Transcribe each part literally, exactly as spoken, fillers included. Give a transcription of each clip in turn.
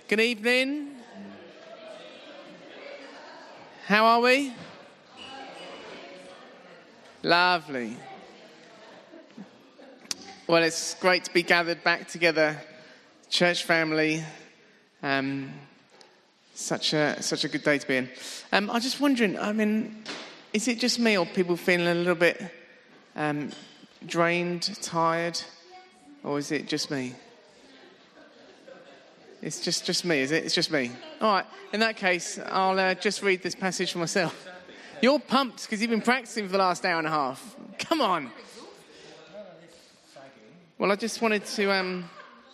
Good evening. How are we? Lovely. Well, it's great to be gathered back together, church family. Um, such a such a good day to be in. Um, I'm just wondering, I mean, is it just me or people feeling a little bit um, drained, tired, or is it just me? It's just, just me, is it? It's just me. All right, in that case, I'll uh, just read this passage for myself. You're pumped because you've been practicing for the last hour and a half. Come on. Well, I just wanted to... Um,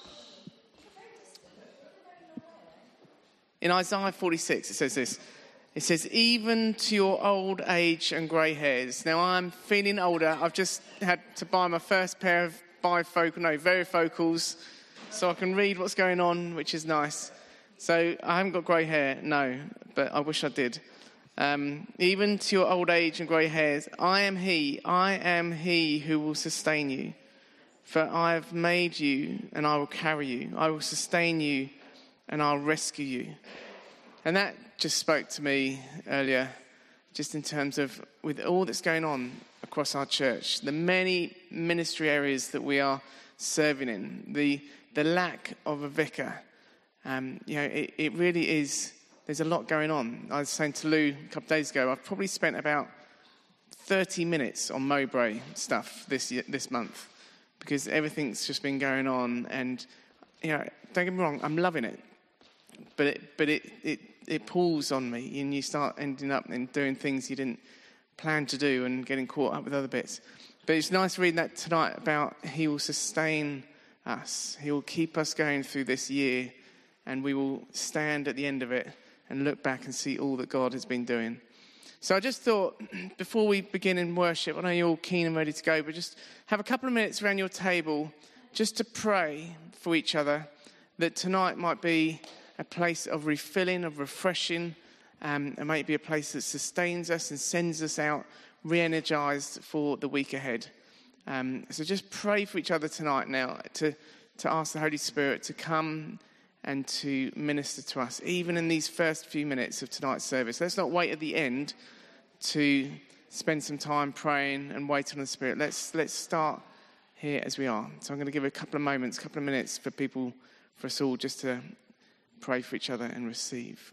in Isaiah forty-six, it says this. It says, even to your old age and grey hairs. Now, I'm feeling older. I've just had to buy my first pair of bifocal, no, varifocals, so I can read what's going on, which is nice. So I haven't got grey hair, no, but I wish I did. Um, even to your old age and grey hairs, I am he, I am he who will sustain you. For I have made you and I will carry you. I will sustain you and I'll rescue you. And that just spoke to me earlier, just in terms of with all that's going on across our church, the many ministry areas that we are serving in, the the lack of a vicar. Um, you know, it, it really is, there's a lot going on. I was saying to Lou a couple of days ago, I've probably spent about thirty minutes on Mowbray stuff this year, this month, because everything's just been going on. And, you know, don't get me wrong, I'm loving it. But it, but it, it, it pulls on me, and you start ending up and doing things you didn't plan to do and getting caught up with other bits. But it's nice reading that tonight about he will sustain us. He will keep us going through this year, and we will stand at the end of it and look back and see all that God has been doing. So I just thought, before we begin in worship, I know you're all keen and ready to go, but just have a couple of minutes around your table just to pray for each other, that tonight might be a place of refilling, of refreshing, um, and might be a place that sustains us and sends us out re-energized for the week ahead. Um, so just pray for each other tonight now to, to ask the Holy Spirit to come and to minister to us, even in these first few minutes of tonight's service. Let's not wait at the end to spend some time praying and waiting on the Spirit. Let's let's start here as we are. So I'm going to give a couple of moments, a couple of minutes for people, for us all, just to pray for each other and receive.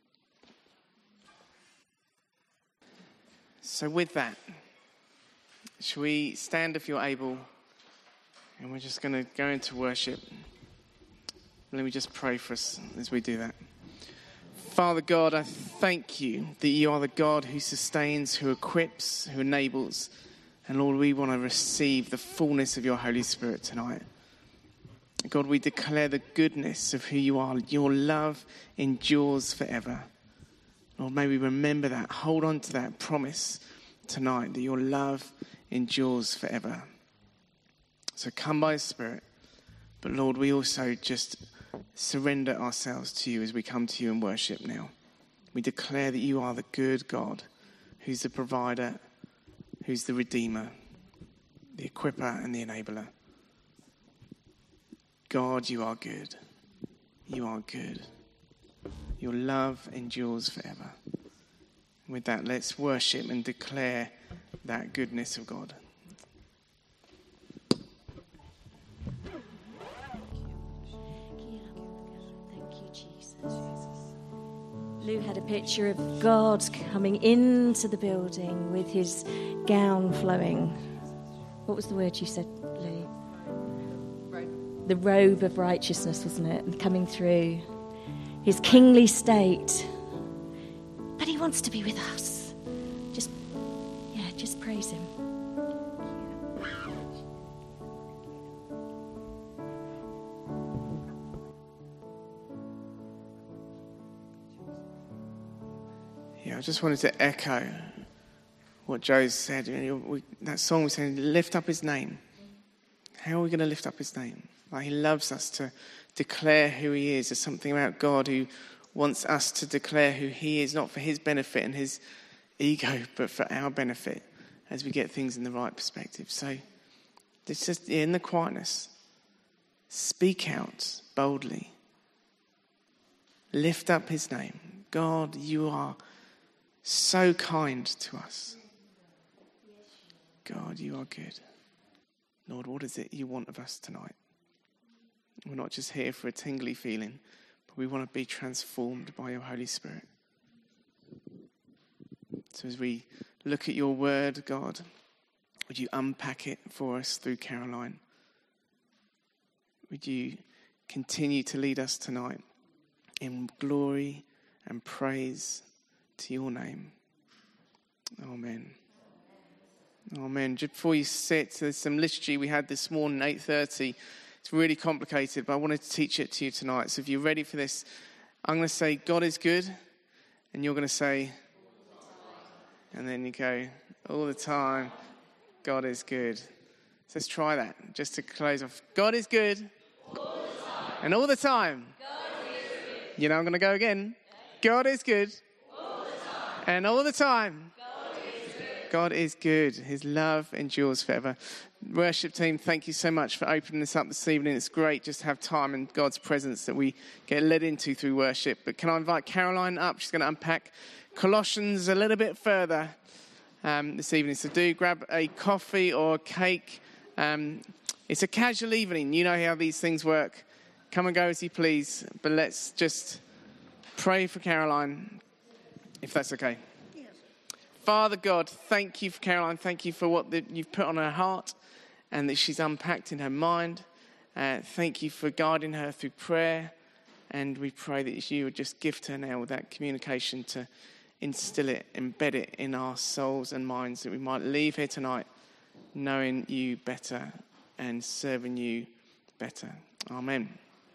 So with that, shall we stand if you're able, and we're just going to go into worship. Let me just pray for us as we do that. Father God, I thank you that you are the God who sustains, who equips, who enables. And Lord, we want to receive the fullness of your Holy Spirit tonight. God, we declare the goodness of who you are. Your love endures forever. Lord, may we remember that. Hold on to that promise tonight, that your love endures forever. So come by the Spirit. But Lord, we also just surrender ourselves to you as we come to you in worship now. We declare that you are the good God, who's the provider, who's the redeemer, the equipper and the enabler. God, you are good. You are good. Your love endures forever. With that, let's worship and declare that goodness of God. Lou had a picture of God coming into the building with his gown flowing. What was the word you said, Lou? Robe. The robe of righteousness, wasn't it? And coming through his kingly state. But he wants to be with us. Just, yeah, just praise him. I just wanted to echo what Joe said. You know, we, that song was saying, lift up his name. How are we going to lift up his name? Like, he loves us to declare who he is. There's something about God who wants us to declare who he is, not for his benefit and his ego, but for our benefit as we get things in the right perspective. So it's just in the quietness, speak out boldly. lift up his name. God, you are so kind to us. God, you are good. Lord, what is it you want of us tonight? We're not just here for a tingly feeling, but we want to be transformed by your Holy Spirit. So as we look at your word, God, would you unpack it for us through Caroline? Would you continue to lead us tonight in glory and praise to your name? Amen. Amen. Just before you sit, there's some liturgy we had this morning, eight thirty. It's really complicated, but I wanted to teach it to you tonight. So if you're ready for this, I'm going to say, God is good. And you're going to say, and then you go, all the time, God is good. So let's try that, just to close off. God is good. All the time. And all the time. God is good. You know, I'm going to go again. God is good. All the time. And all the time. God is good. God is good. His love endures forever. Worship team, thank you so much for opening this up this evening. It's great just to have time in God's presence that we get led into through worship. But can I invite Caroline up? She's going to unpack Colossians a little bit further um, this evening. So do grab a coffee or a cake. Um, it's a casual evening. You know how these things work. Come and go as you please. But let's just pray for Caroline, if that's okay. Yes. Father God, thank you for Caroline. Thank you for what the, you've put on her heart and that she's unpacked in her mind. Uh, thank you for guiding her through prayer. And we pray that you would just gift her now with that communication to instill it, embed it in our souls and minds, that we might leave here tonight knowing you better and serving you better. Amen.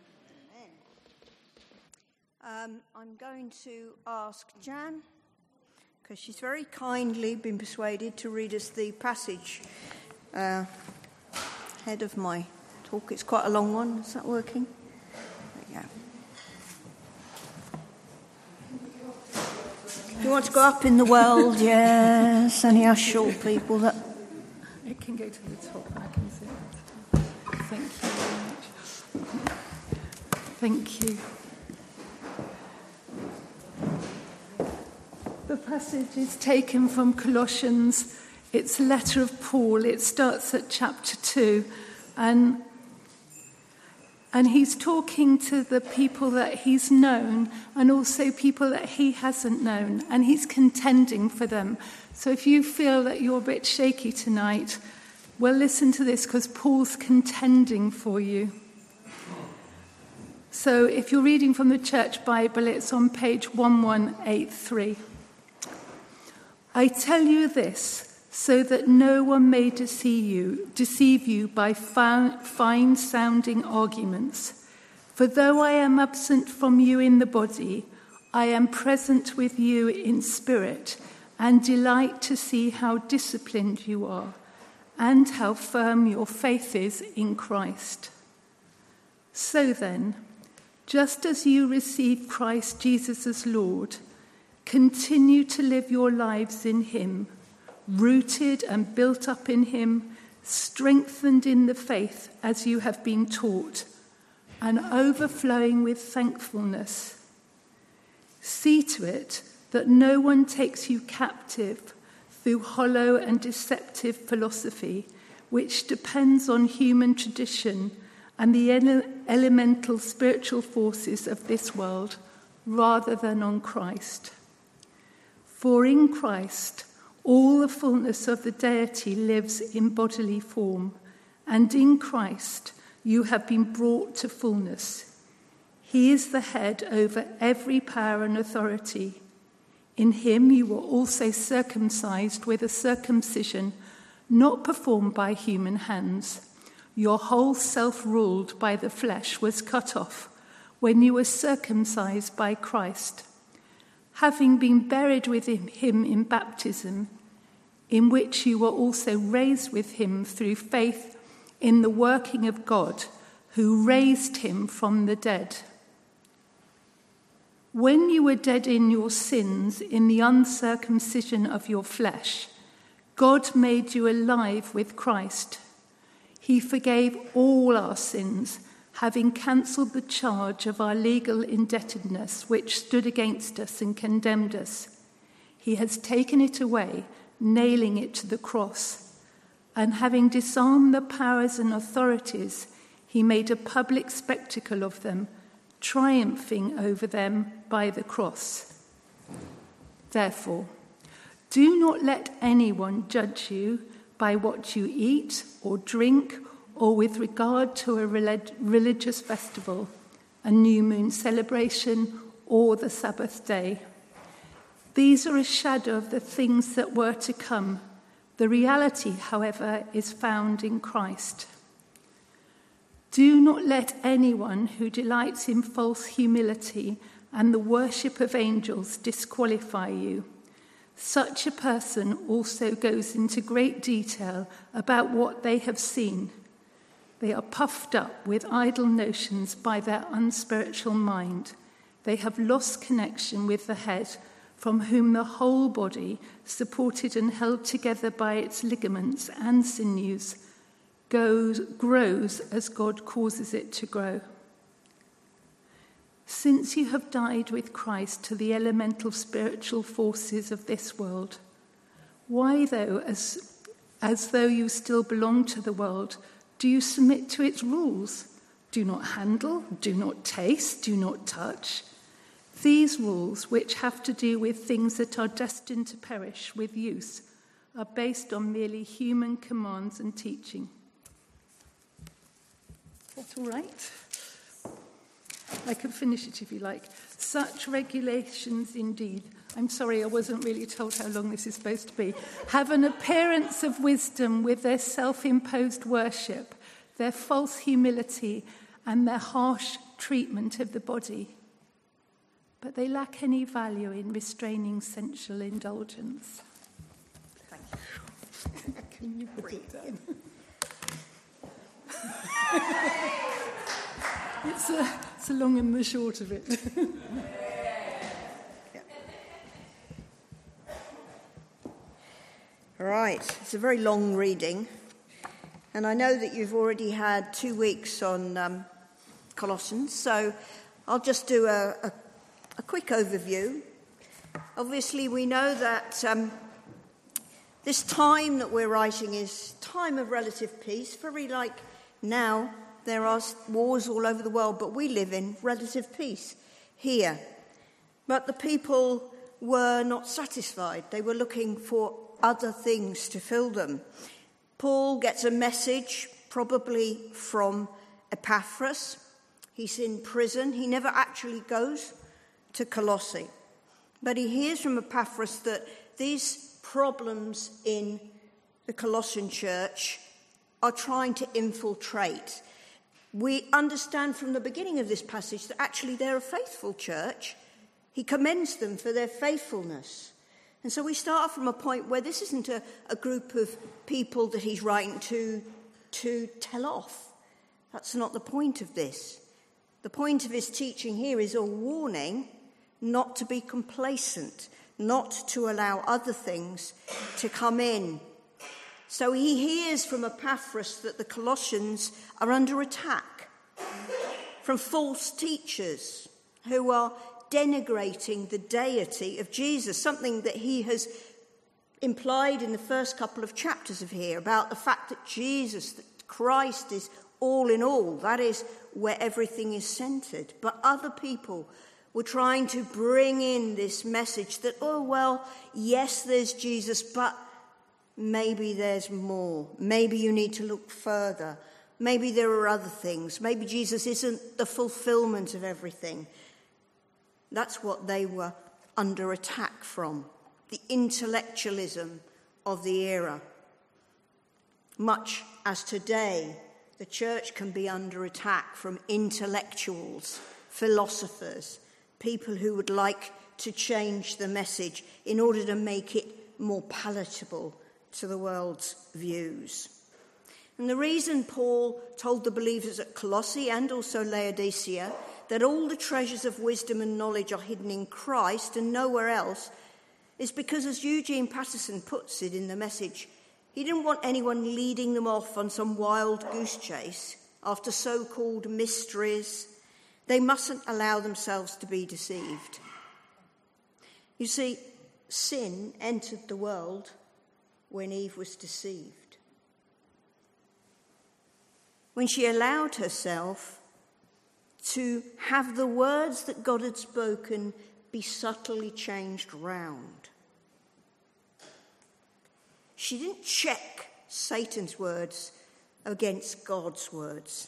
Um, I'm going to ask Jan, because she's very kindly been persuaded to read us the passage uh, ahead of my talk. It's quite a long one. Is that working? There you go. You want to go up in the world? Yes. Only us short people that... It can go to the top. I can see it. Thank you very much. Thank you. The passage is taken from Colossians. It's a letter of Paul. It starts at chapter two. And, and he's talking to the people that he's known and also people that he hasn't known. And he's contending for them. So if you feel that you're a bit shaky tonight, well, listen to this, because Paul's contending for you. So if you're reading from the Church Bible, it's on page eleven eighty-three. I tell you this, so that no one may deceive you, deceive you by fine-sounding arguments. For though I am absent from you in the body, I am present with you in spirit, and delight to see how disciplined you are, and how firm your faith is in Christ. So then, just as you receive Christ Jesus as Lord, continue to live your lives in him, rooted and built up in him, strengthened in the faith as you have been taught, and overflowing with thankfulness. See to it that no one takes you captive through hollow and deceptive philosophy, which depends on human tradition and the ele- elemental spiritual forces of this world, rather than on Christ. For in Christ, all the fullness of the deity lives in bodily form, and in Christ you have been brought to fullness. He is the head over every power and authority. In him you were also circumcised with a circumcision not performed by human hands. Your whole self ruled by the flesh was cut off when you were circumcised by Christ, having been buried with him in baptism, in which you were also raised with him through faith in the working of God, who raised him from the dead. When you were dead in your sins, in the uncircumcision of your flesh, God made you alive with Christ. He forgave all our sins having cancelled the charge of our legal indebtedness which stood against us and condemned us. He has taken it away, nailing it to the cross. And having disarmed the powers and authorities, he made a public spectacle of them, triumphing over them by the cross. Therefore, do not let anyone judge you by what you eat or drink, or with regard to a relig- religious festival, a new moon celebration, or the Sabbath day. These are a shadow of the things that were to come. The reality, however, is found in Christ. Do not let anyone who delights in false humility and the worship of angels disqualify you. Such a person also goes into great detail about what they have seen. They are puffed up with idle notions by their unspiritual mind. They have lost connection with the head, from whom the whole body, supported and held together by its ligaments and sinews, goes, grows as God causes it to grow. Since you have died with Christ to the elemental spiritual forces of this world, why, though, as, as though you still belong to the world, do you submit to its rules? Do not handle, do not taste, do not touch. These rules, which have to do with things that are destined to perish with use, are based on merely human commands and teaching. That's all right. I can finish it if you like. Such regulations indeed, I'm sorry I wasn't really told how long this is supposed to be, have an appearance of wisdom with their self-imposed worship, their false humility, and their harsh treatment of the body. But they lack any value in restraining sensual indulgence. Thank you. Can you put it down? It's a, it's a long and the short of it. Yeah. All right, it's a very long reading, and I know that you've already had two weeks on um, Colossians, so I'll just do a, a, a quick overview. Obviously, we know that um, this time that we're writing is time of relative peace, very like now. There are wars all over the world, but we live in relative peace here. But the people were not satisfied. They were looking for other things to fill them. Paul gets a message, probably from Epaphras. He's in prison. He never actually goes to Colossae. But he hears from Epaphras that these problems in the Colossian church are trying to infiltrate. We understand from the beginning of this passage that actually they're a faithful church. He commends them for their faithfulness. And so we start from a point where this isn't a, a group of people that he's writing to to tell off. That's not the point of this. The point of his teaching here is a warning not to be complacent, not to allow other things to come in. So he hears from Epaphras that the Colossians are under attack from false teachers who are denigrating the deity of Jesus, something that he has implied in the first couple of chapters of here about the fact that Jesus, that Christ is all in all. That is where everything is centered. But other people were trying to bring in this message that, oh, well, yes, there's Jesus, but maybe there's more. Maybe you need to look further. Maybe there are other things. Maybe Jesus isn't the fulfillment of everything. That's what they were under attack from, the intellectualism of the era. Much as today, the church can be under attack from intellectuals, philosophers, people who would like to change the message in order to make it more palatable to the world's views. And the reason Paul told the believers at Colossae and also Laodicea that all the treasures of wisdom and knowledge are hidden in Christ and nowhere else is because, as Eugene Patterson puts it in the message, he didn't want anyone leading them off on some wild goose chase. after so-called mysteries. They mustn't allow themselves to be deceived. You see, sin entered the world when Eve was deceived. When she allowed herself to have the words that God had spoken be subtly changed round. She didn't check Satan's words against God's words.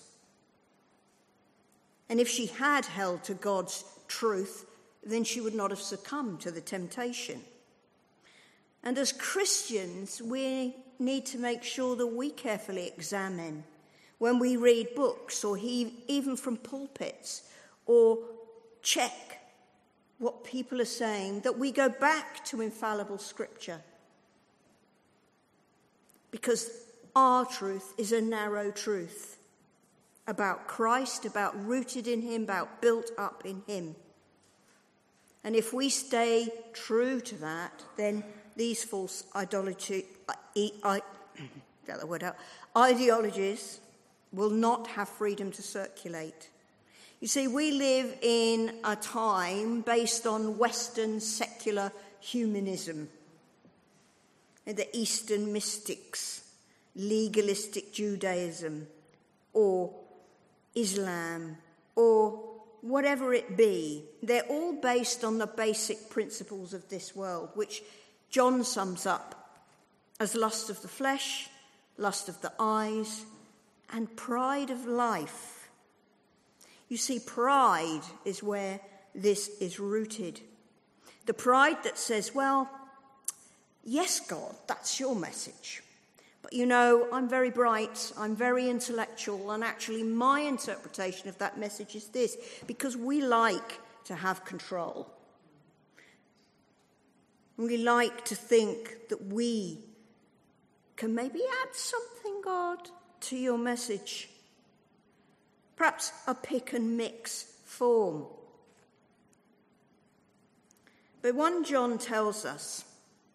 And if she had held to God's truth, then she would not have succumbed to the temptation. And as Christians, we need to make sure that we carefully examine when we read books or he, even from pulpits, or check what people are saying, that we go back to infallible scripture. Because our truth is a narrow truth about Christ, about rooted in him, about built up in him. And if we stay true to that, then these false idolatry, I, I, get the word out, ideologies will not have freedom to circulate. You see, we live in a time based on Western secular humanism, and the Eastern mystics, legalistic Judaism, or Islam, or whatever it be. They're all based on the basic principles of this world, which John sums up as lust of the flesh, lust of the eyes, and pride of life. You see, pride is where this is rooted. The pride that says, well, yes, God, that's your message. But you know, I'm very bright, I'm very intellectual, and actually my interpretation of that message is this, because we like to have control. We like to think that we can maybe add something, God, to your message. Perhaps a pick and mix form. But First John tells us,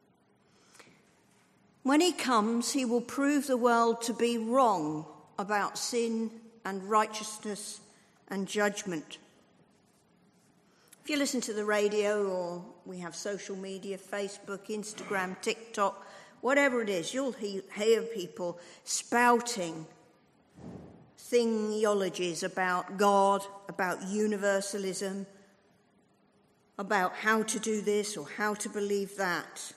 when he comes, he will prove the world to be wrong about sin and righteousness and judgment. If you listen to the radio, or we have social media, Facebook, Instagram, TikTok, whatever it is, you'll hear people spouting theologies about God, about universalism, about how to do this or how to believe that.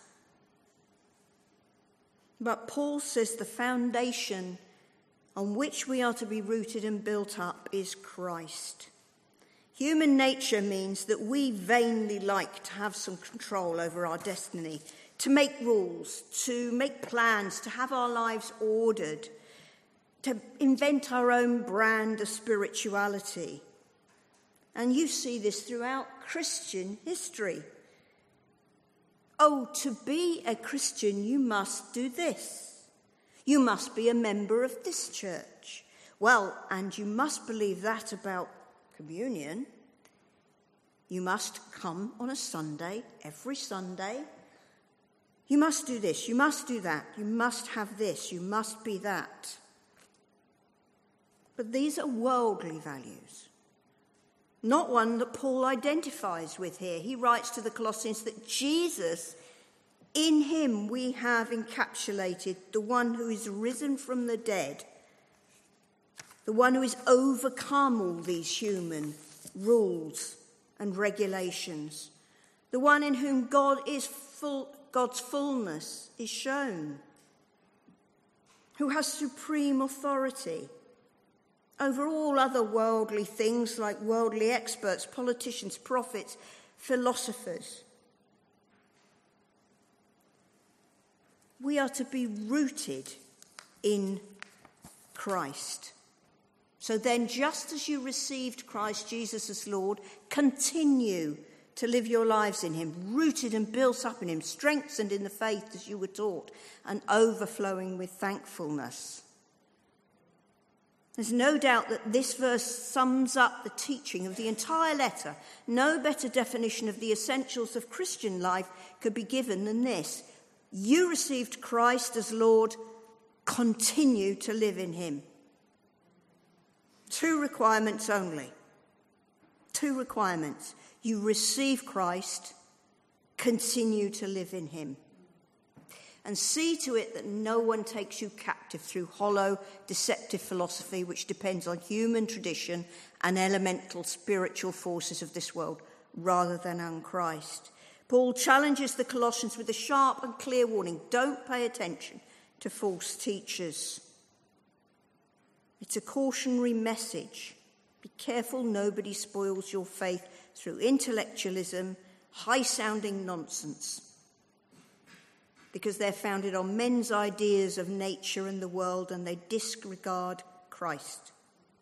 But Paul says the foundation on which we are to be rooted and built up is Christ. Human nature means that we vainly like to have some control over our destiny, to make rules, to make plans, to have our lives ordered, to invent our own brand of spirituality. And you see this throughout Christian history. Oh, to be a Christian, you must do this. You must be a member of this church. Well, and you must believe that about communion. You must come on a Sunday, every Sunday. You must do this, you must do that, you must have this, you must be that. But these are worldly values, not one that Paul identifies with here. He writes to the Colossians that Jesus, in him we have encapsulated the one who is risen from the dead, the one who has overcome all these human rules and regulations, the one in whom God is full, God's fullness is shown, who has supreme authority over all other worldly things like worldly experts, politicians, prophets, philosophers. We are to be rooted in Christ. So then, just as you received Christ Jesus as Lord, continue to live your lives in him, rooted and built up in him, strengthened in the faith as you were taught, and overflowing with thankfulness. There's no doubt that this verse sums up the teaching of the entire letter. No better definition of the essentials of Christian life could be given than this. You received Christ as Lord, continue to live in him. Two requirements only. Two requirements. You receive Christ, continue to live in him. And see to it that no one takes you captive through hollow, deceptive philosophy which depends on human tradition and elemental spiritual forces of this world rather than on Christ. Paul challenges the Colossians with a sharp and clear warning. Don't pay attention to false teachers. It's a cautionary message. Be careful nobody spoils your faith through intellectualism, high-sounding nonsense, because they're founded on men's ideas of nature and the world, and they disregard Christ.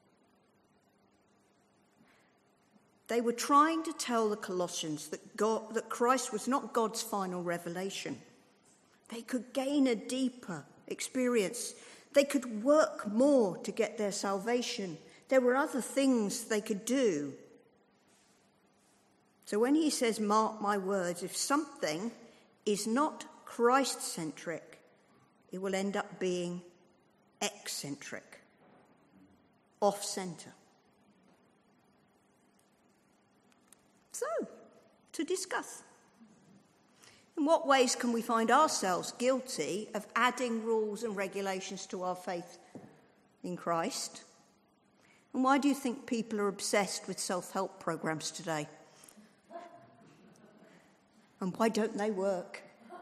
They were trying to tell the Colossians that God, that Christ was not God's final revelation. They could gain a deeper experience. They could work more to get their salvation. There were other things they could do. So when he says, mark my words, if something is not Christ-centric, it will end up being eccentric, off-centre. So, to discuss. In what ways can we find ourselves guilty of adding rules and regulations to our faith in Christ? And why do you think people are obsessed with self-help programs today? And why don't they work?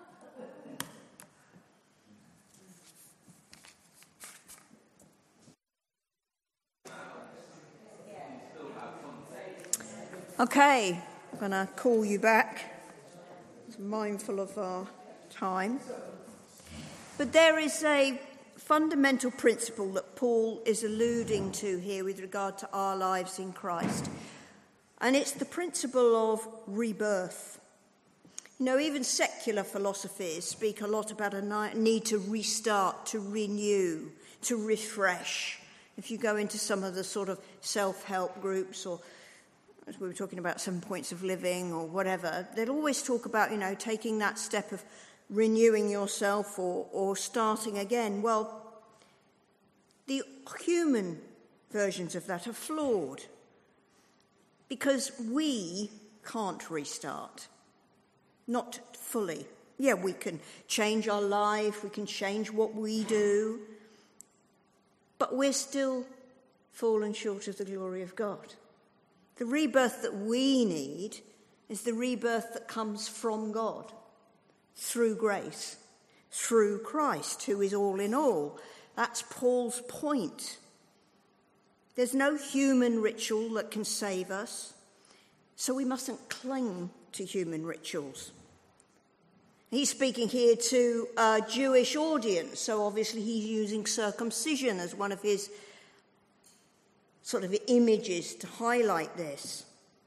Okay, I'm going to call you back. I'm mindful of our time. But there is a fundamental principle that Paul is alluding to here with regard to our lives in Christ. And it's the principle of rebirth. You know, even secular philosophies speak a lot about a need to restart, to renew, to refresh. If you go into some of the sort of self-help groups, or as we were talking about seven points of living or whatever, they'll always talk about, you know, taking that step of renewing yourself or, or starting again. Well, the human versions of that are flawed because we can't restart. Not fully. Yeah, we can change our life, we can change what we do, but we're still fallen short of the glory of God. The rebirth that we need is the rebirth that comes from God, through grace, through Christ, who is all in all. That's Paul's point. There's no human ritual that can save us, so we mustn't cling to human rituals. He's speaking here to a Jewish audience, so obviously he's using circumcision as one of his sort of images to highlight this.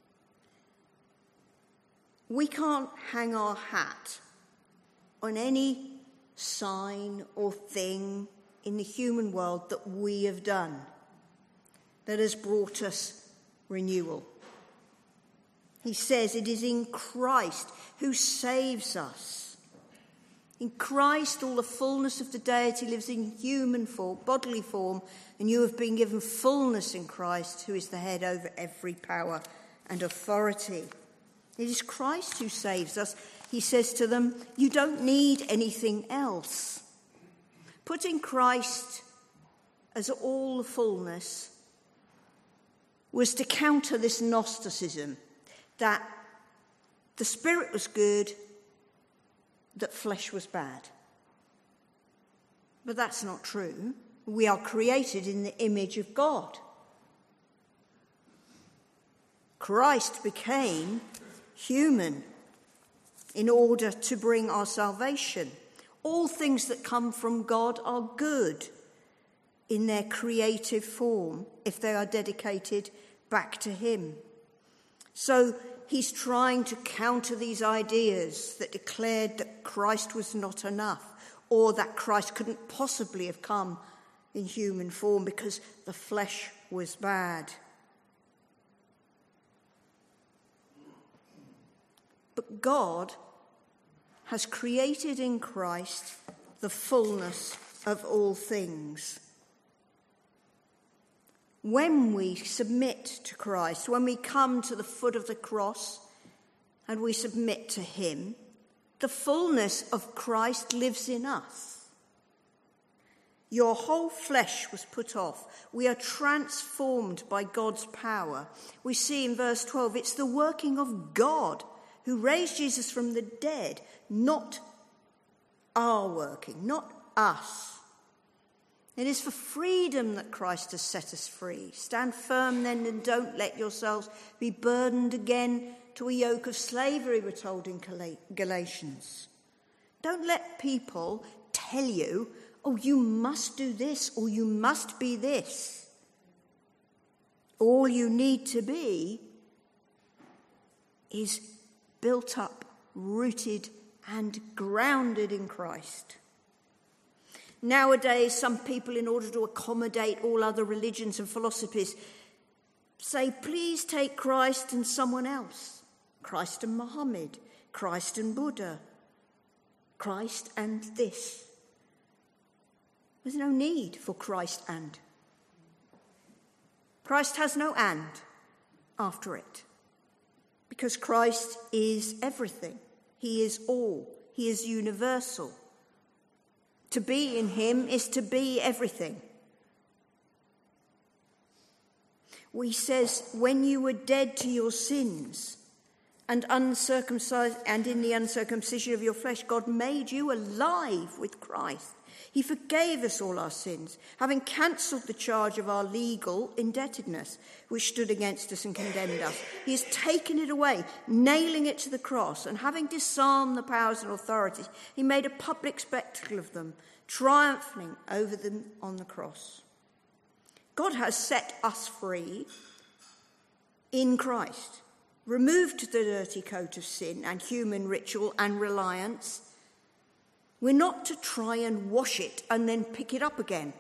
We can't hang our hat on any sign or thing in the human world that we have done that has brought us renewal. He says it is in Christ who saves us. In Christ, all the fullness of the deity lives in human form, bodily form, and you have been given fullness in Christ, who is the head over every power and authority. It is Christ who saves us. He says to them, you don't need anything else. Putting Christ as all the fullness was to counter this Gnosticism that the spirit was good, that flesh was bad. But that's not true. We are created in the image of God. Christ became human in order to bring our salvation. All things that come from God are good in their creative form if they are dedicated back to him. So he's trying to counter these ideas that declared that Christ was not enough, or that Christ couldn't possibly have come in human form because the flesh was bad. But God has created in Christ the fullness of all things. when we submit to Christ, when we come to the foot of the cross and we submit to him, the fullness of Christ lives in us. Your whole flesh was put off. We are transformed by God's power. We see in verse twelve, it's the working of God who raised Jesus from the dead, not our working, not us. It is for freedom that Christ has set us free. Stand firm then and don't let yourselves be burdened again to a yoke of slavery, we're told in Galatians. Don't let people tell you, oh, you must do this or you must be this. All you need to be is built up, rooted and grounded in Christ. Nowadays, some people, in order to accommodate all other religions and philosophies, say, please take Christ and someone else. Christ and Muhammad, Christ and Buddha, Christ and this. There's no need for Christ and. Christ has no and after it, because Christ is everything. He is all. He is universal. To be in him is to be everything. He says, when you were dead to your sins and uncircumcised, and in the uncircumcision of your flesh, God made you alive with Christ. He forgave us all our sins, having cancelled the charge of our legal indebtedness, which stood against us and condemned us. He has taken it away, nailing it to the cross, and having disarmed the powers and authorities, he made a public spectacle of them, triumphing over them on the cross. God has set us free in Christ, removed the dirty coat of sin and human ritual and reliance. We're not to try and wash it and then pick it up again.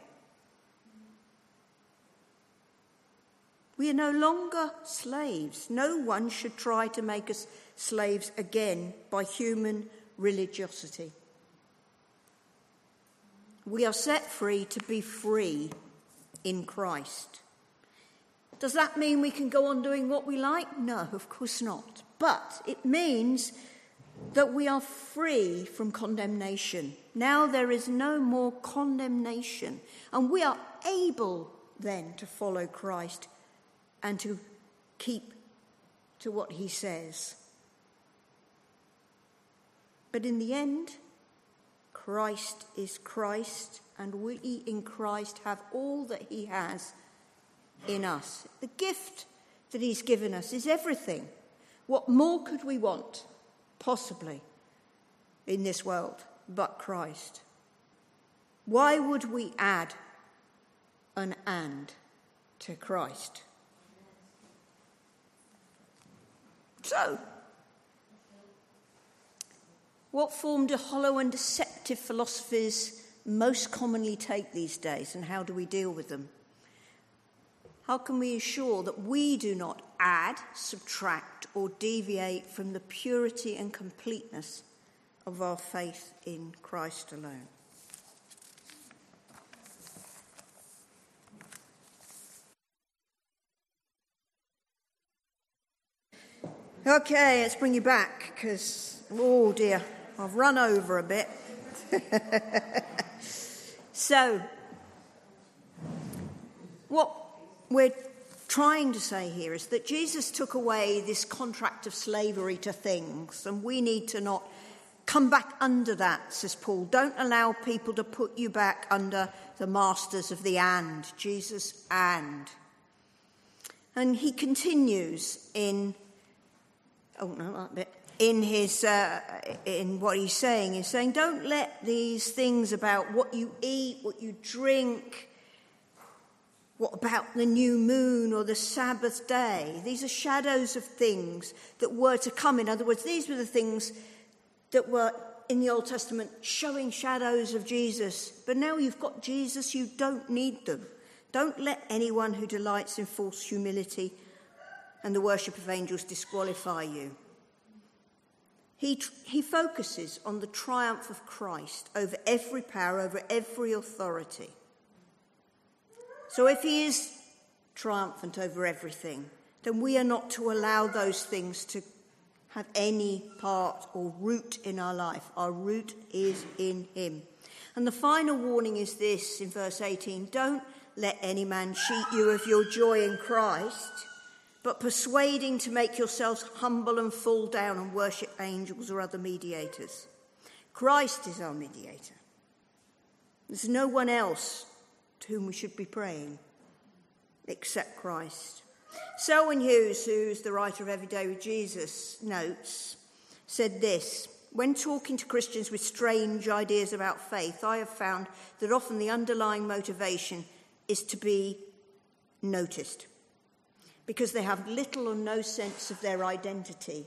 We are no longer slaves. No one should try to make us slaves again by human religiosity. We are set free to be free in Christ. Does that mean we can go on doing what we like? No, of course not. But it means that we are free from condemnation. Now there is no more condemnation, and we are able then to follow Christ and to keep to what he says. But in the end, Christ is Christ, and we in Christ have all that he has in us. The gift that he's given us is everything. What more could we want, possibly, in this world but Christ? Why would we add an and to Christ? So, what form do hollow and deceptive philosophies most commonly take these days, and how do we deal with them? How can we ensure that we do not add, subtract, or deviate from the purity and completeness of our faith in Christ alone? Okay, let's bring you back, because, oh dear, I've run over a bit. So, what we're trying to say here is that Jesus took away this contract of slavery to things, and we need to not come back under that, says Paul. Don't allow people to put you back under the masters of the and, Jesus and. And he continues in, oh no, that bit, in his, uh, in what he's saying. He's saying, don't let these things about what you eat, what you drink, what about the new moon or the Sabbath day? These are shadows of things that were to come. In other words, these were the things that were in the Old Testament showing shadows of Jesus. But now you've got Jesus, you don't need them. Don't let anyone who delights in false humility and the worship of angels disqualify you. He, he focuses on the triumph of Christ over every power, over every authority. So if he is triumphant over everything, then we are not to allow those things to have any part or root in our life. Our root is in him. And the final warning is this in verse eighteen: don't let any man cheat you of your joy in Christ, but persuading to make yourselves humble and fall down and worship angels or other mediators. Christ is our mediator. There's no one else to whom we should be praying except Christ. Selwyn Hughes, who's the writer of Every Day with Jesus notes, said this: when talking to Christians with strange ideas about faith, I have found that often the underlying motivation is to be noticed, because they have little or no sense of their identity.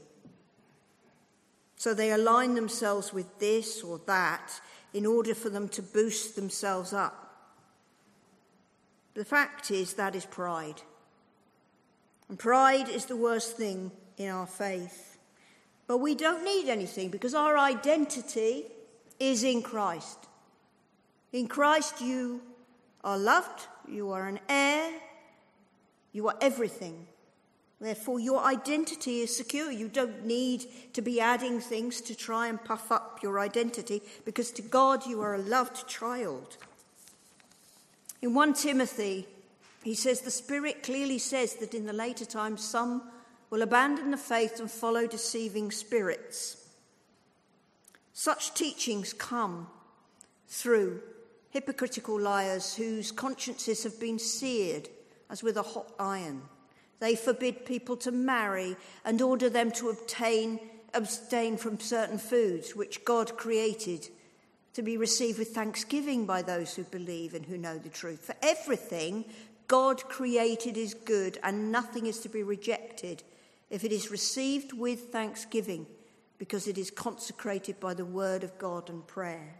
So they align themselves with this or that in order for them to boost themselves up. The fact is, that is pride. And pride is the worst thing in our faith. But we don't need anything, because our identity is in Christ. In Christ you are loved, you are an heir, you are everything. Therefore, your identity is secure. You don't need to be adding things to try and puff up your identity, because to God you are a loved child. In First Timothy, he says, the Spirit clearly says that in the later times some will abandon the faith and follow deceiving spirits. Such teachings come through hypocritical liars whose consciences have been seared as with a hot iron. They forbid people to marry and order them to obtain, abstain from certain foods which God created to be received with thanksgiving by those who believe and who know the truth. For everything God created is good, and nothing is to be rejected if it is received with thanksgiving, because it is consecrated by the word of God and prayer.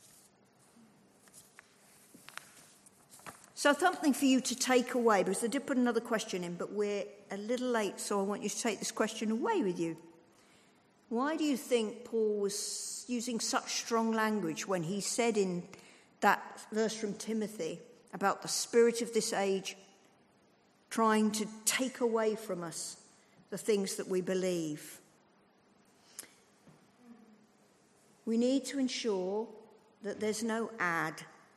So something for you to take away, because I did put another question in, but we're a little late, so I want you to take this question away with you. Why do you think Paul was using such strong language when he said in that verse from Timothy about the spirit of this age trying to take away from us the things that we believe? We need to ensure that there's no add,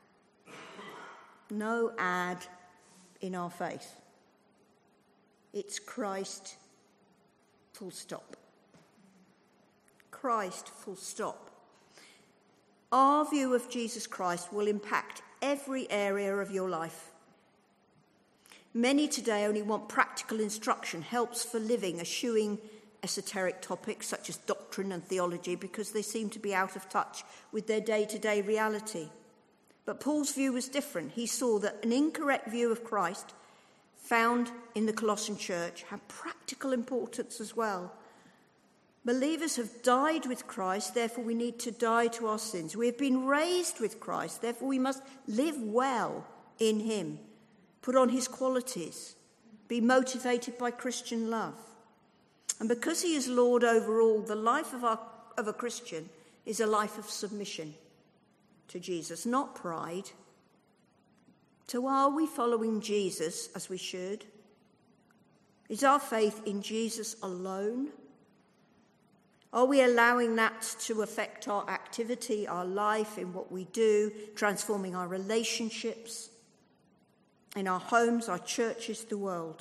no add in our faith. It's Christ, full stop. Christ, full stop. Our view of Jesus Christ will impact every area of your life. Many today only want practical instruction, helps for living, eschewing esoteric topics such as doctrine and theology because they seem to be out of touch with their day-to-day reality. But Paul's view was different. He saw that an incorrect view of Christ found in the Colossian church had practical importance as well. Believers have died with Christ, therefore we need to die to our sins. We have been raised with Christ, therefore we must live well in him, put on his qualities, be motivated by Christian love. And because he is Lord over all, the life of, our, of a Christian is a life of submission to Jesus, not pride. So are we following Jesus as we should? Is our faith in Jesus alone? Are we allowing that to affect our activity, our life, in what we do, transforming our relationships, in our homes, our churches, the world?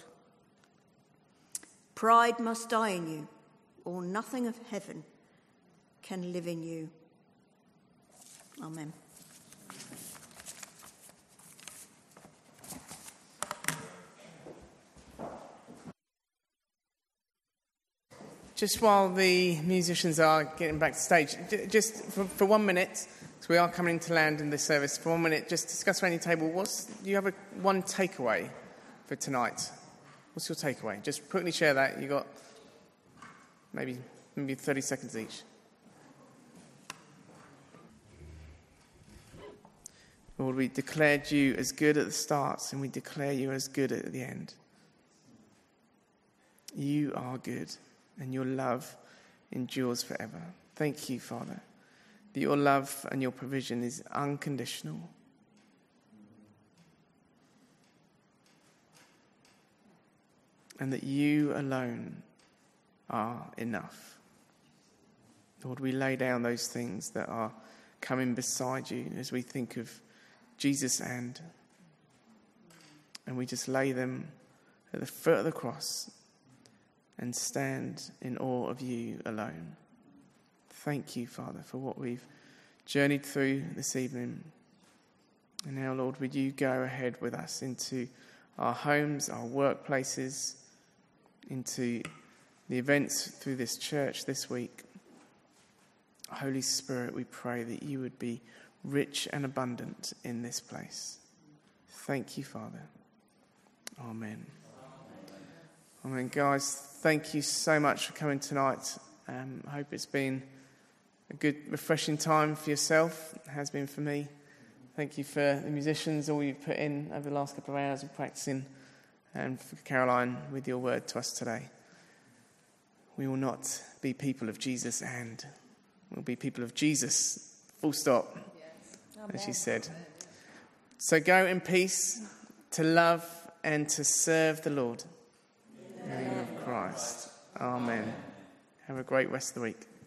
Pride must die in you, or nothing of heaven can live in you. Amen. Just while the musicians are getting back to stage, just for, for one minute, because we are coming to land in this service, for one minute, just discuss around your table, what's, do you have a, one takeaway for tonight? What's your takeaway? Just quickly share that. You've got maybe, maybe thirty seconds each. Lord, we declared you as good at the start, and we declare you as good at the end. You are good, and your love endures forever. Thank you, Father, that your love and your provision is unconditional. and that you alone are enough. Lord, we lay down those things that are coming beside you as we think of Jesus' hand, and we just lay them at the foot of the cross and stand in awe of you alone. Thank you, Father, for what we've journeyed through this evening. And now, Lord, would you go ahead with us into our homes, our workplaces, into the events through this church this week. Holy Spirit, we pray that you would be rich and abundant in this place. Thank you, Father. Amen. Amen. Guys, thank you so much for coming tonight. Um, I hope it's been a good, refreshing time for yourself. It has been for me. Thank you for the musicians, all you've put in over the last couple of hours of practicing, and for Caroline with your word to us today. We will not be people of Jesus and we'll be people of Jesus, full stop, yes. As she said. So go in peace to love and to serve the Lord. In the name of Christ. Amen. Have a great rest of the week.